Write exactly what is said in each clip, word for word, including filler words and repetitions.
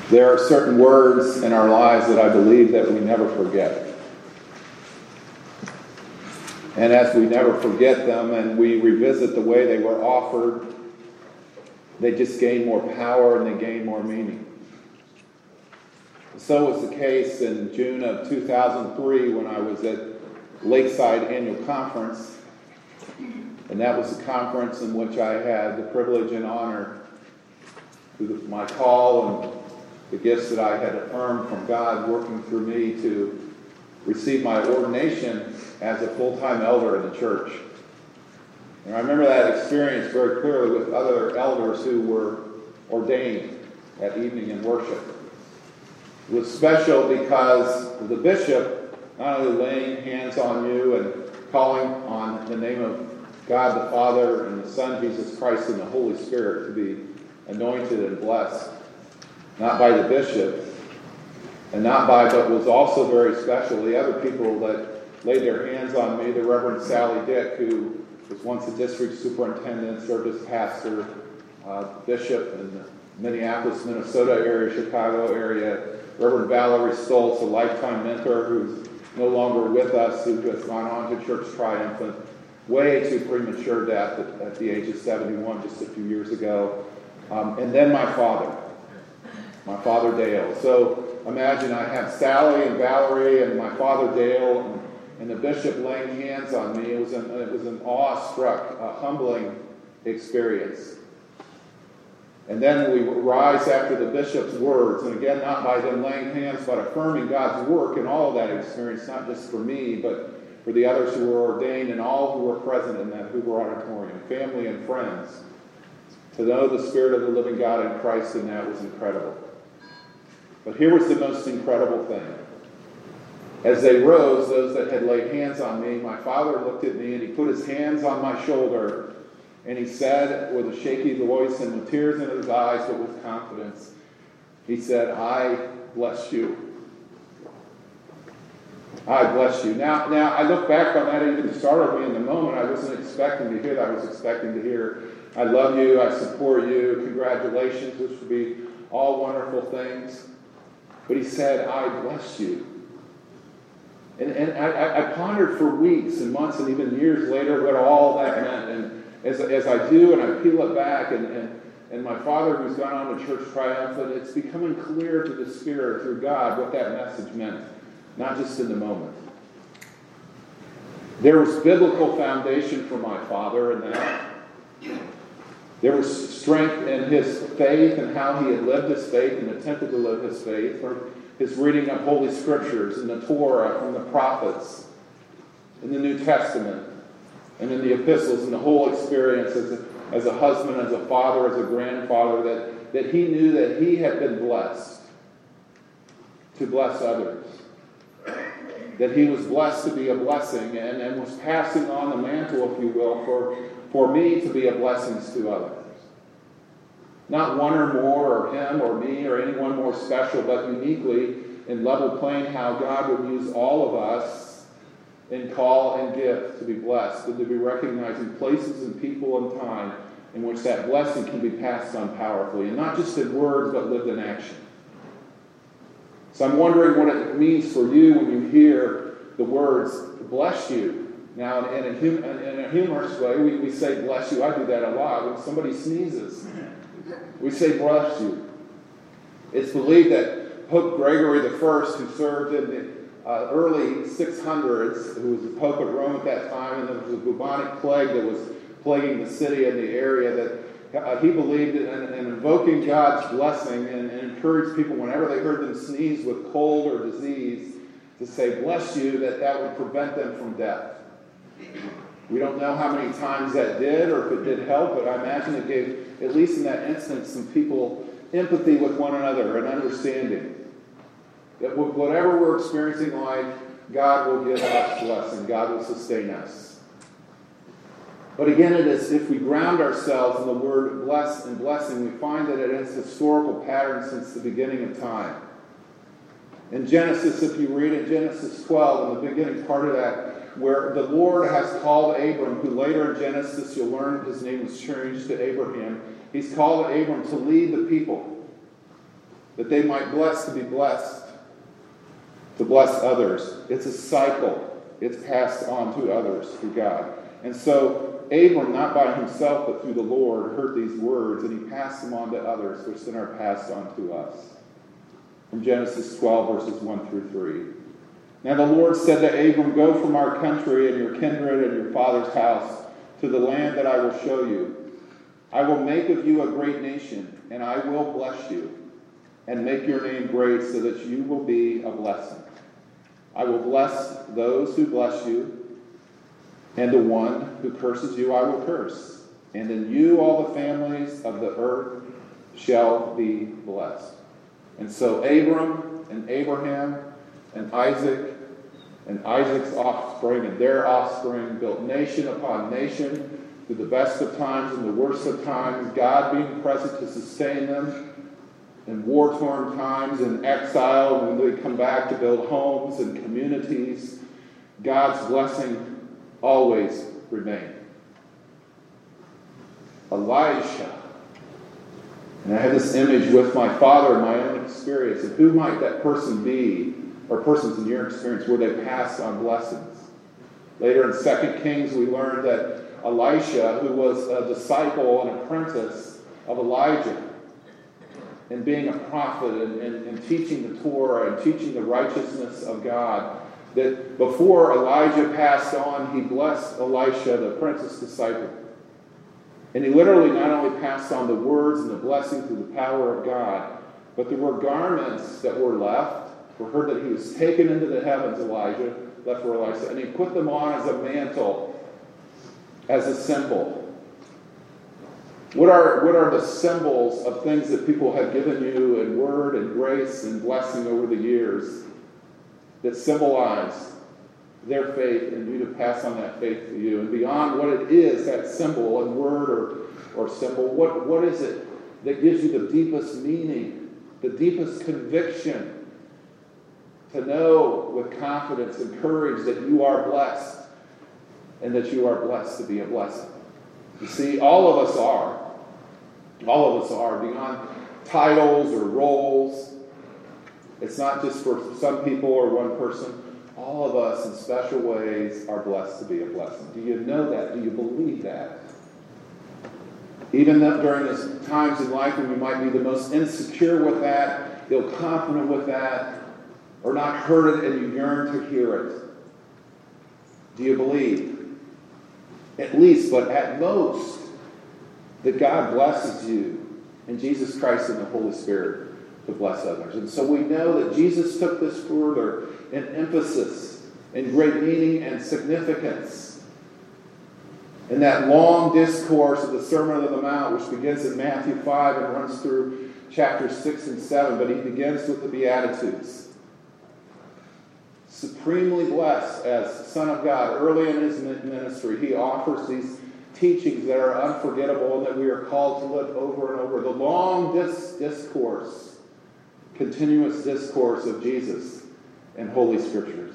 There are certain words in our lives that I believe that we never forget. And as we never forget them and we revisit the way they were offered, they just gain more power and they gain more meaning. So was the case in June of two thousand three when I was at Lakeside Annual Conference. And that was a conference in which I had the privilege and honor through my call and the gifts that I had affirmed from God working through me to receive my ordination as a full-time elder in the church. And I remember that experience very clearly with other elders who were ordained that evening in worship. It was special because the bishop not only laying hands on you and calling on the name of God the Father and the Son Jesus Christ and the Holy Spirit to be anointed and blessed, not by the bishop, and not by, but was also very special, the other people that laid their hands on me, the Reverend Sally Dick, who was once a district superintendent, served as pastor, uh, bishop in the Minneapolis, Minnesota area, Chicago area, Reverend Valerie Stoltz, a lifetime mentor who's no longer with us, who has gone on to Church Triumphant, way too premature death at, at the age of seventy-one just a few years ago. Um, and then my father, my father Dale. So imagine I have Sally and Valerie and my father Dale and, and the bishop laying hands on me. It was an, it was an awestruck, uh, humbling experience. And then we rise after the bishop's words, and again, not by them laying hands, but affirming God's work in all of that experience, not just for me, but for the others who were ordained and all who were present in that Hoover Auditorium, family and friends. To know the Spirit of the living God in Christ in that was incredible. But here was the most incredible thing. As they rose, those that had laid hands on me, my father looked at me and he put his hands on my shoulder and he said with a shaky voice and with tears in his eyes, but with confidence, he said, "I bless you. I bless you." Now, now I look back on that, it even startled me in the moment. I wasn't expecting to hear that. I was expecting to hear, "I love you, I support you, congratulations," which would be all wonderful things. But he said, "I bless you." And, and I, I pondered for weeks and months and even years later what all that meant. And as, as I do and I peel it back, and, and, and my father who's gone on to Church Triumphant, it's becoming clear to the Spirit through God what that message meant, not just in the moment. There was biblical foundation for my father in that. There was strength in his faith and how he had lived his faith and attempted to live his faith, or his reading of Holy Scriptures and the Torah from the prophets, in the New Testament, and in the epistles, and the whole experience as a, as a husband, as a father, as a grandfather, that, that he knew that he had been blessed to bless others. That he was blessed to be a blessing and, and was passing on the mantle, if you will, for, for me to be a blessing to others. Not one or more, or him or me, or anyone more special, but uniquely in level playing how God would use all of us in call and gift to be blessed, and to be recognizing places and people and time in which that blessing can be passed on powerfully, and not just in words, but lived in action. So I'm wondering what it means for you when you hear the words, "bless you." Now, in a, hum- in a humorous way, we, we say "bless you." I do that a lot. When somebody sneezes, we say "bless you." It's believed that Pope Gregory the First, who served in the uh, early six hundreds, who was the Pope at Rome at that time, and there was a bubonic plague that was plaguing the city and the area, that uh, he believed in, in invoking God's blessing and, and encouraged people whenever they heard them sneeze with cold or disease to say "bless you," that that would prevent them from death. We don't know how many times that did or if it did help, but I imagine it gave, at least in that instance, some people empathy with one another and understanding. That whatever we're experiencing in life, God will give us blessing. God will sustain us. But again, it is, if we ground ourselves in the word bless and blessing, we find that it has historical patterns since the beginning of time. In Genesis, if you read in Genesis twelve, in the beginning part of that, where the Lord has called Abram, who later in Genesis you'll learn his name was changed to Abraham. He's called Abram to lead the people. that they might bless to be blessed, to bless others. It's a cycle. It's passed on to others through God. And so Abram, not by himself, but through the Lord, heard these words, and he passed them on to others, which then are passed on to us. From Genesis twelve, verses one through three. Now the Lord said to Abram, go from our country and your kindred and your father's house to the land that I will show you. I will make of you a great nation, and I will bless you, and make your name great so that you will be a blessing. I will bless those who bless you, and the one who curses you I will curse. And in you all the families of the earth shall be blessed. And so Abram and Abraham and Isaac and Isaac's offspring and their offspring built nation upon nation through the best of times and the worst of times, God being present to sustain them in war-torn times, in exile, when they come back to build homes and communities. God's blessing always remained. Elisha. And I had this image with my father in my own experience of who might that person be, or persons in your experience, where they pass on blessings. Later in Second Kings, we learned that Elisha, who was a disciple and apprentice of Elijah, and being a prophet and, and, and teaching the Torah and teaching the righteousness of God, that before Elijah passed on, he blessed Elisha, the apprentice disciple. And he literally not only passed on the words and the blessing through the power of God, but there were garments that were left. We heard that he was taken into the heavens, Elijah, left for Elisha, and he put them on as a mantle, as a symbol. What are, what are the symbols of things that people have given you in word and grace and blessing over the years that symbolize their faith and you to pass on that faith to you? And beyond what it is, that symbol and word or, or symbol, what, what is it that gives you the deepest meaning, the deepest conviction to know with confidence and courage that you are blessed and that you are blessed to be a blessing? You see, all of us are. All of us are, beyond titles or roles. It's not just for some people or one person. All of us, in special ways, are blessed to be a blessing. Do you know that? Do you believe that? Even during those times in life when you might be the most insecure with that, ill confident with that, or not heard it and you yearn to hear it, do you believe? At least, but at most, that God blesses you in Jesus Christ and the Holy Spirit to bless others. And so we know that Jesus took this further in emphasis, in great meaning and significance. In that long discourse of the Sermon on the Mount, which begins in Matthew five and runs through chapters six and seven, but he begins with the Beatitudes. Supremely blessed as Son of God, early in his ministry, he offers these teachings that are unforgettable and that we are called to live over and over. The long dis- discourse, continuous discourse of Jesus in Holy Scriptures,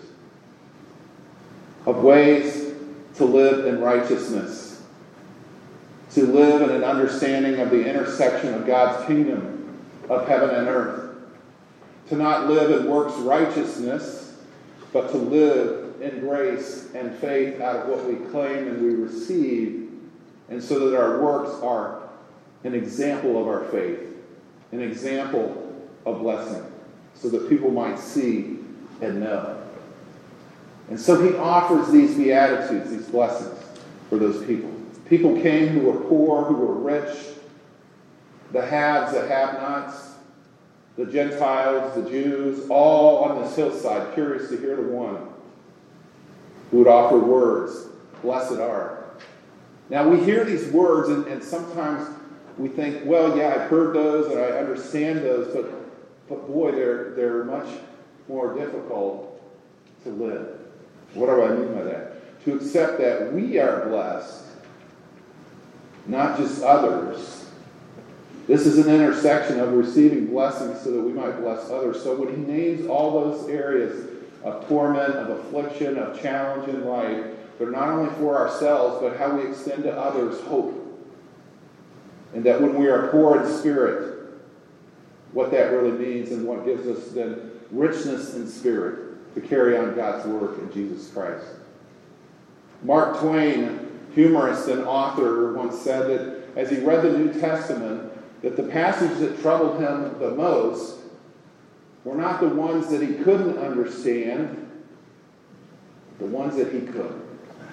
of ways to live in righteousness, to live in an understanding of the intersection of God's kingdom of heaven and earth, to not live in works righteousness, but to live in grace and faith out of what we claim and we receive, and so that our works are an example of our faith, an example of blessing, so that people might see and know. And so he offers these Beatitudes, these blessings for those people. People came who were poor, who were rich, the haves, the have-nots, the Gentiles, the Jews, all on this hillside, curious to hear the one who would offer words, blessed are. Now we hear these words and, and sometimes we think, well, yeah, I've heard those and I understand those, but but boy, they're they're much more difficult to live. What do I mean by that? To accept that we are blessed, not just others. This is an intersection of receiving blessings so that we might bless others. So when he names all those areas of torment, of affliction, of challenge in life, they're not only for ourselves, but how we extend to others hope. And that when we are poor in spirit, what that really means and what gives us then richness in spirit to carry on God's work in Jesus Christ. Mark Twain, humorist and author, once said that as he read the New Testament, that the passages that troubled him the most were not the ones that he couldn't understand, the ones that he could.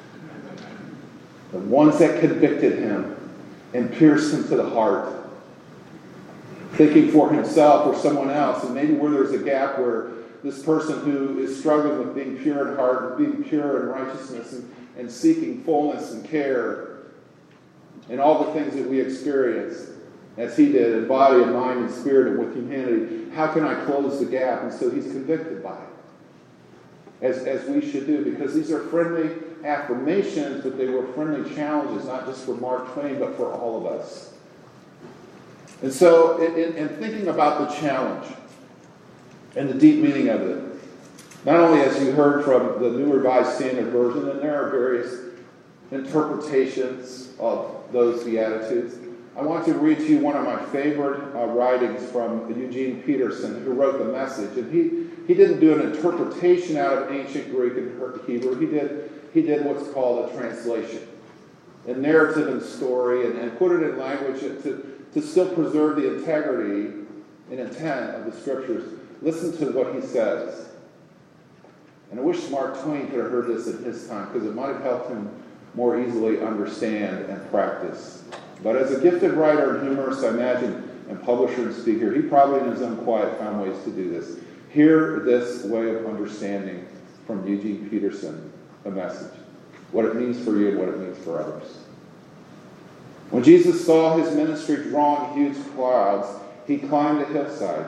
The ones that convicted him and pierced him to the heart. Thinking for himself or someone else, and maybe where there's a gap where this person who is struggling with being pure in heart, and being pure in righteousness, and, and seeking fullness and care, and all the things that we experience, as he did, in body and mind and spirit and with humanity, how can I close the gap? And so he's convicted by it, as, as we should do, because these are friendly affirmations, but they were friendly challenges, not just for Mark Twain, but for all of us. And so, in, in thinking about the challenge and the deep meaning of it, not only as you heard from the New Revised Standard Version, and there are various interpretations of those Beatitudes, I want to read to you one of my favorite uh, writings from Eugene Peterson, who wrote the Message. And he, he didn't do an interpretation out of ancient Greek and Hebrew. He did, he did what's called a translation, a narrative and story, and, and put it in language to to still preserve the integrity and intent of the Scriptures. Listen to what he says. And I wish Mark Twain could have heard this in his time, because it might have helped him more easily understand and practice. But as a gifted writer and humorist, I imagine, and publisher and speaker, he probably in his own quiet found ways to do this. Hear this way of understanding from Eugene Peterson, The Message. What it means for you and what it means for others. When Jesus saw his ministry drawing huge crowds, he climbed a hillside.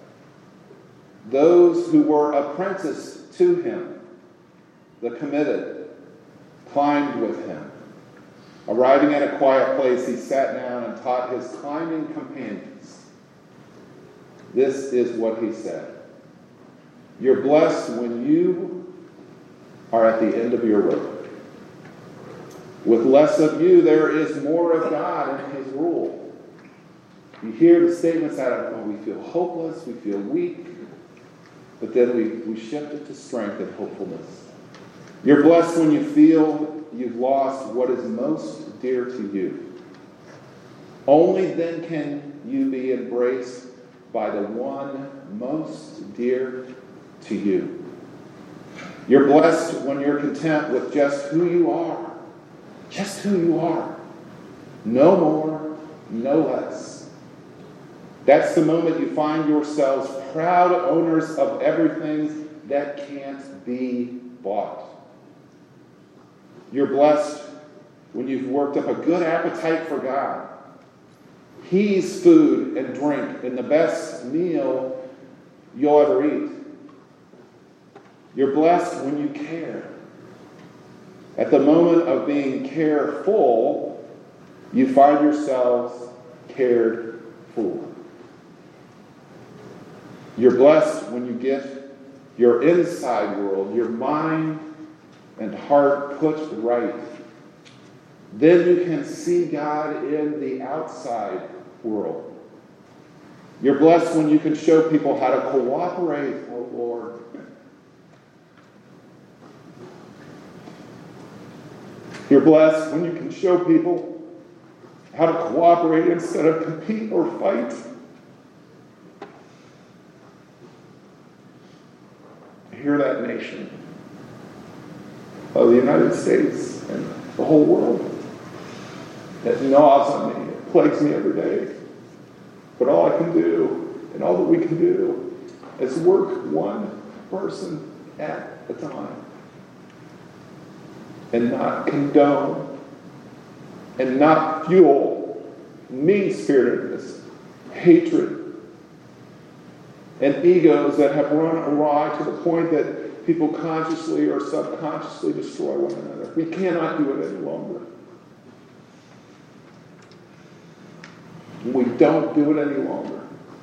Those who were apprenticed to him, the committed, climbed with him. Arriving at a quiet place, he sat down and taught his climbing companions. This is what he said. You're blessed when you are at the end of your rope. With less of you, there is more of God in his rule. You hear the statements out of, oh, we feel hopeless, we feel weak, but then we, we shift it to strength and hopefulness. You're blessed when you feel you've lost what is most dear to you. Only then can you be embraced by the one most dear to you. You're blessed when you're content with just who you are. Just who you are. No more, no less. That's the moment you find yourselves proud owners of everything that can't be bought. You're blessed when you've worked up a good appetite for God. He's food and drink and the best meal you'll ever eat. You're blessed when you care. At the moment of being careful, you find yourselves cared for. You're blessed when you get your inside world, your mind and heart put right. Then you can see God in the outside world. You're blessed when you can show people how to cooperate, oh Lord. You're blessed when you can show people how to cooperate instead of compete or fight. Hear that nation of the United States and the whole world that gnaws on me, it plagues me every day. But all I can do, and all that we can do, is work one person at a time. And not condone, and not fuel mean-spiritedness, hatred, and egos that have run awry to the point that people consciously or subconsciously destroy one another. We cannot do it any longer. We don't do it any longer.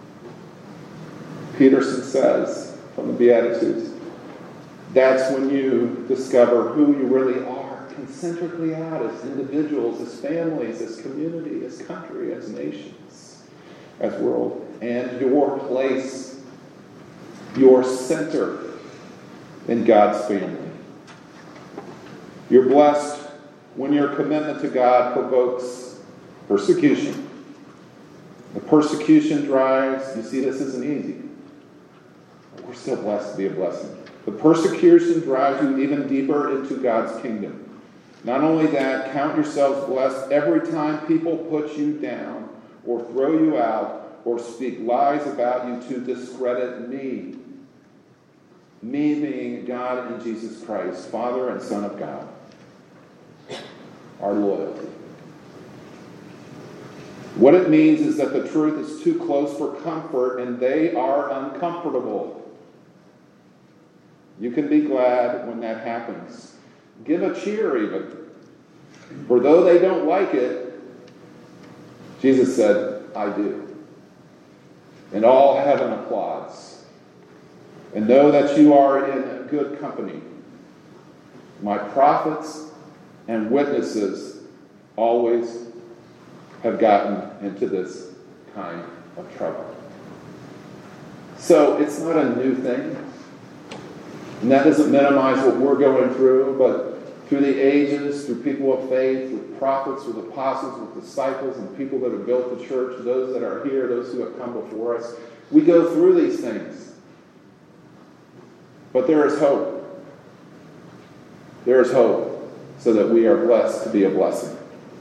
Peterson says from the Beatitudes, that's when you discover who you really are, concentrically out as individuals, as families, as community, as country, as nations, as world. and your place, your center in God's family. You're blessed when your commitment to God provokes persecution. The persecution drives, you see, this isn't easy. We're still blessed to be a blessing. The persecution drives you even deeper into God's kingdom. Not only that, count yourselves blessed every time people put you down or throw you out or speak lies about you to discredit me. Me being God and Jesus Christ, Father and Son of God. Our loyalty. What it means is that the truth is too close for comfort and they are uncomfortable. You can be glad when that happens. Give a cheer even. For though they don't like it, Jesus said, I do. And all heaven applauds. And know that you are in good company. My prophets and witnesses always have gotten into this kind of trouble. So it's not a new thing. And that doesn't minimize what we're going through, but through the ages, through people of faith, with prophets, with apostles, with disciples, and people that have built the church, those that are here, those who have come before us, we go through these things. But there is hope. There is hope so that we are blessed to be a blessing.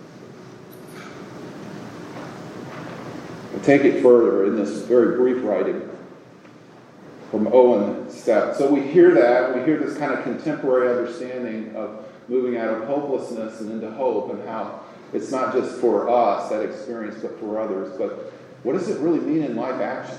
I'll take it further in this very brief writing from Owen Stepp. So we hear that, we hear this kind of contemporary understanding of moving out of hopelessness and into hope, and how it's not just for us, that experience, but for others. But what does it really mean in life action?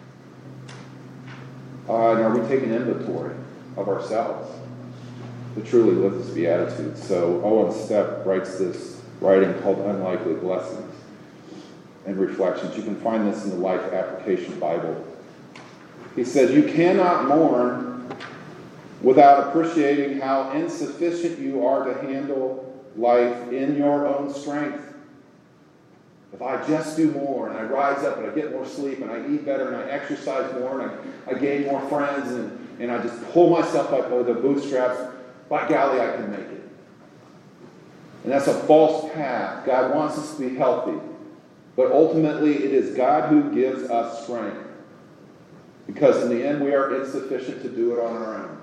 Uh, and are we taking inventory of ourselves to truly live this beatitude? So Owen Stepp writes this writing called Unlikely Blessings and Reflections. You can find this in the Life Application Bible. He says, you cannot mourn without appreciating how insufficient you are to handle life in your own strength. If I just do more, and I rise up, and I get more sleep, and I eat better, and I exercise more, and I, I gain more friends, and, and I just pull myself up by the bootstraps, by golly, I can make it. And that's a false path. God wants us to be healthy. But ultimately, it is God who gives us strength. Because in the end, we are insufficient to do it on our own.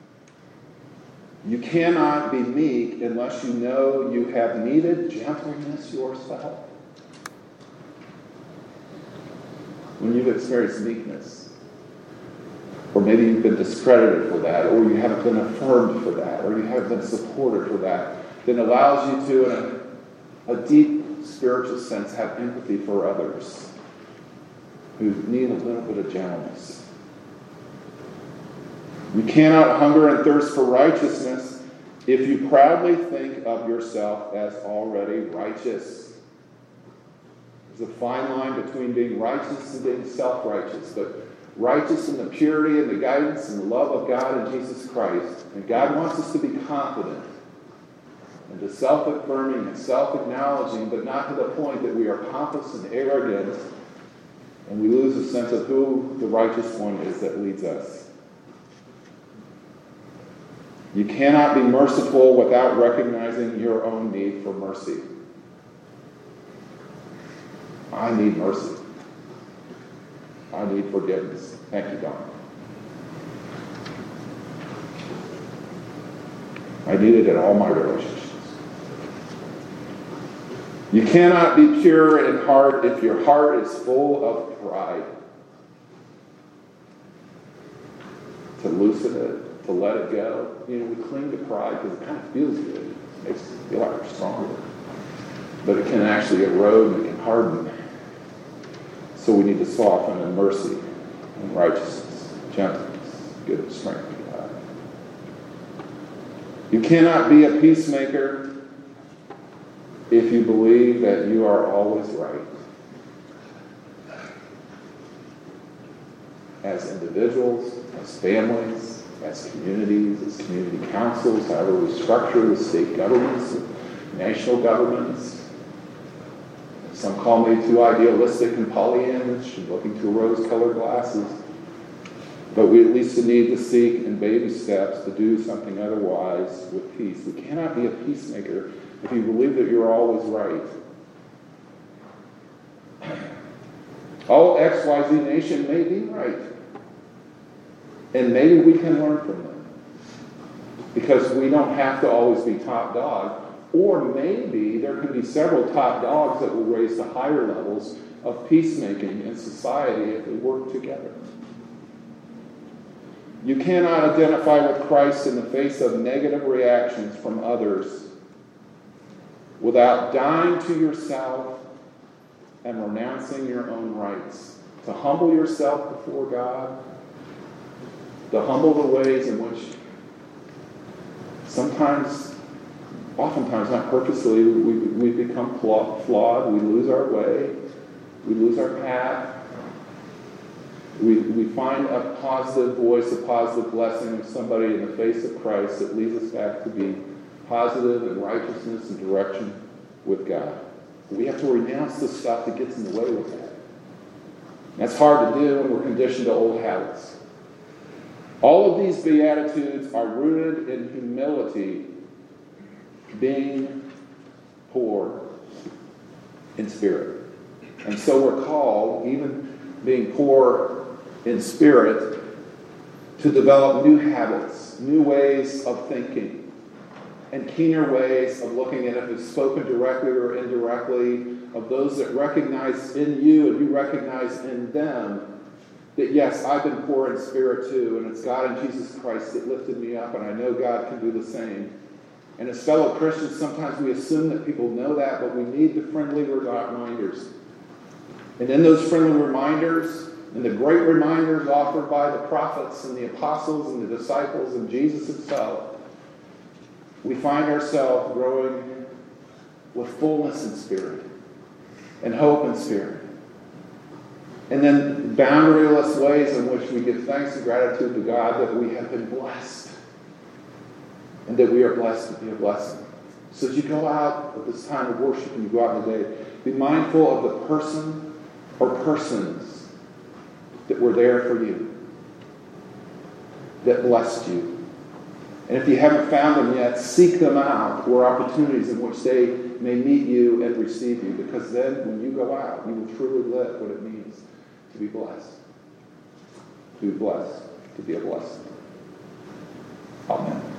You cannot be meek unless you know you have needed gentleness yourself. When you've experienced meekness, or maybe you've been discredited for that, or you haven't been affirmed for that, or you haven't been supported for that, then allows you to, in a, a deep spiritual sense, have empathy for others who need a little bit of gentleness. You cannot hunger and thirst for righteousness if you proudly think of yourself as already righteous. There's a fine line between being righteous and being self-righteous, but righteous in the purity and the guidance and the love of God and Jesus Christ. And God wants us to be confident and to self-affirming and self-acknowledging, but not to the point that we are pompous and arrogant and we lose a sense of who the righteous one is that leads us. You cannot be merciful without recognizing your own need for mercy. I need mercy. I need forgiveness. Thank you, Don. I need it in all my relationships. You cannot be pure in heart if your heart is full of pride. To loosen it, to let it go. You know, we cling to pride because it kind of feels good. It makes us feel like we're stronger. But it can actually erode and it can harden. So we need to soften in mercy and righteousness, gentleness, goodness, strength of God. You cannot be a peacemaker if you believe that you are always right. As individuals, as families, as communities, as community councils, however we structure the state governments, national governments, Some call me too idealistic and Pollyannish and looking through rose-colored glasses. But we at least need to seek in baby steps to do something otherwise with peace. We cannot be a peacemaker if you believe that you're always right. Oh, X Y Z nation may be right. And maybe we can learn from them. Because we don't have to always be top dog. Or maybe there can be several top dogs that will raise to higher levels of peacemaking in society if we work together. You cannot identify with Christ in the face of negative reactions from others without dying to yourself and renouncing your own rights. To humble yourself before God, to humble the ways in which sometimes, oftentimes not purposely, we, we become flawed, we lose our way, we lose our path. We, we find a positive voice, a positive blessing of somebody in the face of Christ that leads us back to be positive in righteousness and direction with God. We have to renounce the stuff that gets in the way with that. That's hard to do when we're conditioned to old habits. All of these Beatitudes are rooted in humility, being poor in spirit. And so we're called, even being poor in spirit, to develop new habits, new ways of thinking, and keener ways of looking at it, if it's spoken directly or indirectly, of those that recognize in you and you recognize in them that, yes, I've been poor in spirit too, and it's God and Jesus Christ that lifted me up, and I know God can do the same. And as fellow Christians, sometimes we assume that people know that, but we need the friendly reminders. And in those friendly reminders, and the great reminders offered by the prophets and the apostles and the disciples and Jesus himself, we find ourselves growing with fullness in spirit and hope in spirit. And then boundaryless ways in which we give thanks and gratitude to God that we have been blessed and that we are blessed to be a blessing. So as you go out at this time of worship and you go out in the day, be mindful of the person or persons that were there for you, that blessed you. And if you haven't found them yet, seek them out for opportunities in which they may meet you and receive you, because then when you go out, you will truly live what it means to be blessed. To be blessed, to be a blessing. Amen.